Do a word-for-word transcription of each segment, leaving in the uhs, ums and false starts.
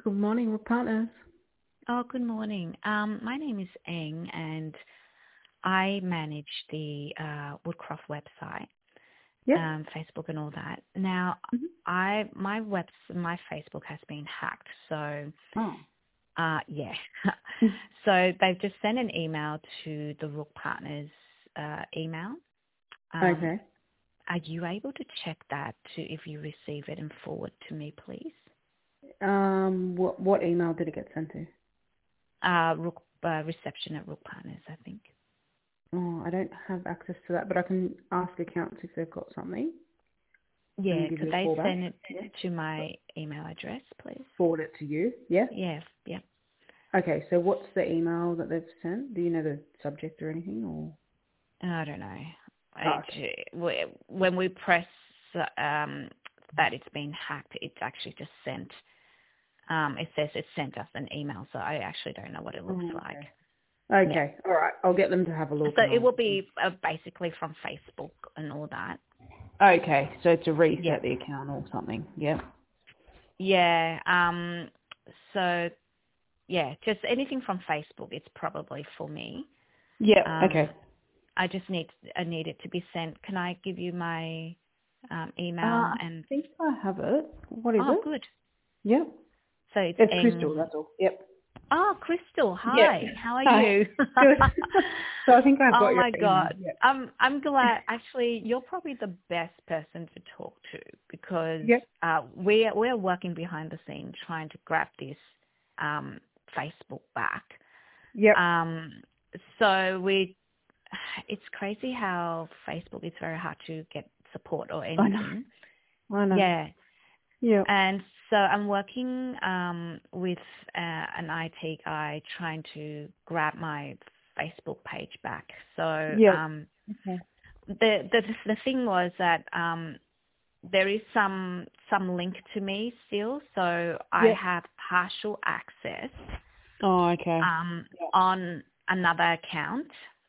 Good morning, we're partners. Oh, good morning. Um, my name is Eng, and I manage the uh, Woodcroft website, Yep. um, Facebook, and all that. Now, hmm I my web my Facebook has been hacked, so Oh. uh, yeah. Mm. So they've just sent an email to the Rook Partners uh, email. Um, Okay. are you able to check that to if you receive it and forward to me, please? Um, what what email did it get sent to? Uh, Rook, uh, reception at Rook Partners, I think. Oh, I don't have access to that, but I can ask accounts if they've got something and Yeah, give could you a they call back. send it Yeah. to my email address, please? Forward it to you. Yeah. Yes, yeah. Okay. So what's the email that they've sent? Do you know the subject or anything? Or I don't know. oh, okay. It, we- when we press um, that it's been hacked, it's actually just sent. Um, it says it sent us an email, so I actually don't know what it looks Oh, like. okay. Yeah. Okay. All right. I'll get them to have a look So and it I'll. will be uh, basically from Facebook and all that. Okay. So to Yeah. reset the account or something. Yep. Yeah. Um, so yeah, just anything from Facebook. It's probably for me. Yep. Okay. Um, I just need I need it to be sent. Can I give you my um, Uh, email I and think I have it. What is oh it? good. Yep. So it's It's Crystal, Eng. that's all. Yep. Oh, Crystal, Yep. hi. How are Hi. you? Good. So I think I've got Oh your my email. God. Yep. I'm I'm glad. Actually, you're probably the best person to talk to because Yep. uh, we're we're working behind the scenes trying to grab this um, Facebook back. Yep. Um, so we, it's crazy how Facebook is very hard to get support or I know. anything. I know. Yeah. Yep. And so I'm working um, with uh, an I T guy trying to grab my Facebook page back. So Yep. um, Okay. the, the the thing was that um, there is some some link to me still, so I Yep. have partial access Oh, okay. um, Yep. on another account.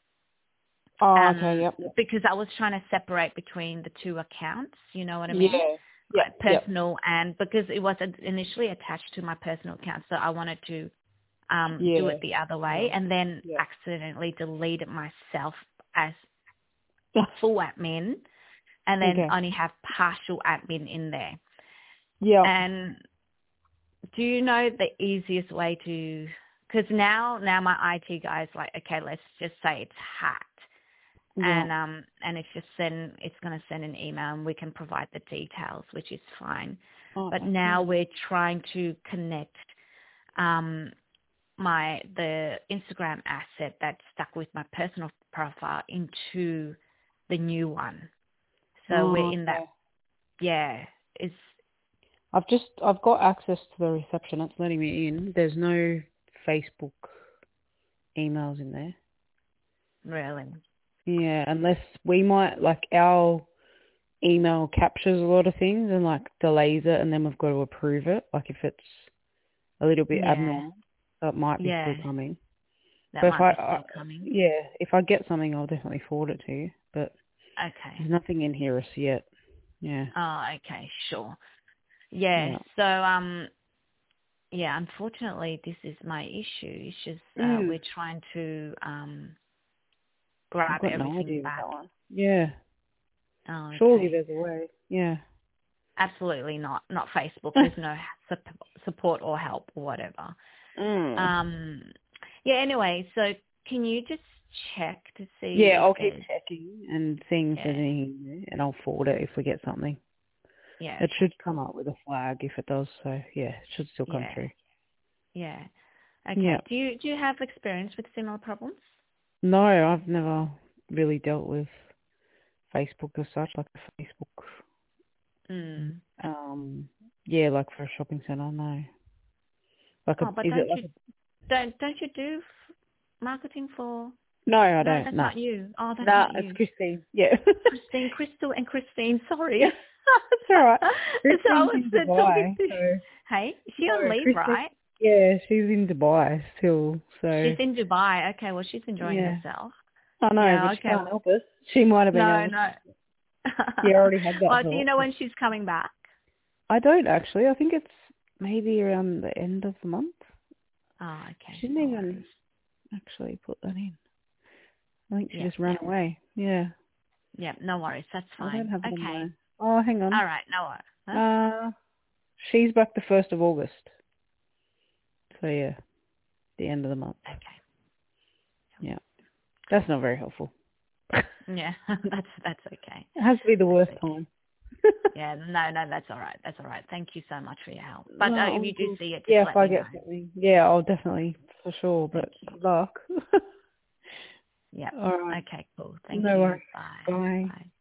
Oh, okay. Um, Yep. Yep. because I was trying to separate between the two accounts, you know what I mean? Yeah. Like Yep. Yep. personal and because it was initially attached to my personal account, so I wanted to um, do Yeah. it the other way Sure. and then Yep. accidentally deleted myself as full admin and then Okay. only have partial admin in there. Yep. And do you know the easiest way to, because now, now my I T guy is like, okay, let's just say it's hacked. Yep. And um and it's just send it's going to send an email and we can provide the details, which is fine. Oh, But that's now good. we're trying to connect um my the Instagram asset that's stuck with my personal profile into the new one. So we're Oh, in that okay. yeah, it's I've just I've got access to the reception. It's letting me in. There's no Facebook emails in there. really Yeah, unless we might like our email captures a lot of things and like delays it, and then we've got to approve it. Like if it's a little bit yeah, abnormal, so it might be yeah, still coming. that But if might I, be I still coming. yeah, if I get something, I'll definitely forward it to you. But Okay. there's nothing in here as yet. Yeah, Oh, okay, sure. Yeah. yeah. So um yeah, unfortunately, this is my issue. It's just uh, Mm. we're trying to um, I've grab got no everything idea with back. that one. Yeah, Oh, surely okay. there's a way. Yeah. Absolutely not. Not Facebook. There's no sup- support or help or whatever. mm. Um, yeah, anyway, so can you just check to see Yeah, if I'll keep there's, checking and seeing if there's yeah, anything there, and I'll forward it if we get something. yeah, It okay, should come cool. up with a flag if it does, so yeah, it should still come Yeah, through. yeah. Yeah. Okay. Do you do you have experience with similar problems? No, I've never really dealt with Facebook as such, like a Facebook, Mm. um, yeah, like for a shopping centre, no. Like a, Oh, but is it don't like you a, don't don't you do f- marketing for? no, I No, don't, that's no. not you. Oh, that's Nah, not it's you. Christine, yeah. Christine, Crystal and Christine, Yeah, sorry. that's alright. So I Christine's was in uh, talking Dubai, to, so, hey, is she no, on leave, Christine, right? yeah, she's in Dubai still, so, She's in Dubai. Okay, well, she's enjoying yeah. herself. I know, but Yeah, she okay. can't help us. She might have been No, able no. to. Yeah, I already had that Well, do you thought. know when she's coming back? I don't actually. I think it's maybe around the end of the month. Oh, okay. She didn't No even worries. actually put that in. I think she Yeah, just ran yeah. away. Yeah. Yeah, no worries. That's I fine. don't have it on Okay. my... Oh, hang on. All right, no worries. Huh? Uh, she's back the first of August. So, yeah, the end of the month. Okay. Yeah. That's not very helpful. Yeah, that's that's okay. It has to be the That's worst okay. time. Yeah, no, no, that's all right. That's all right. Thank you so much for your help. But No, uh, if all you do good. see it, just Yeah, if let I me get know. something. Yeah, I'll definitely, for sure, Thank but you. good luck. Yeah. All right. Okay, cool. Thank No you. worries. Bye. Bye. Bye.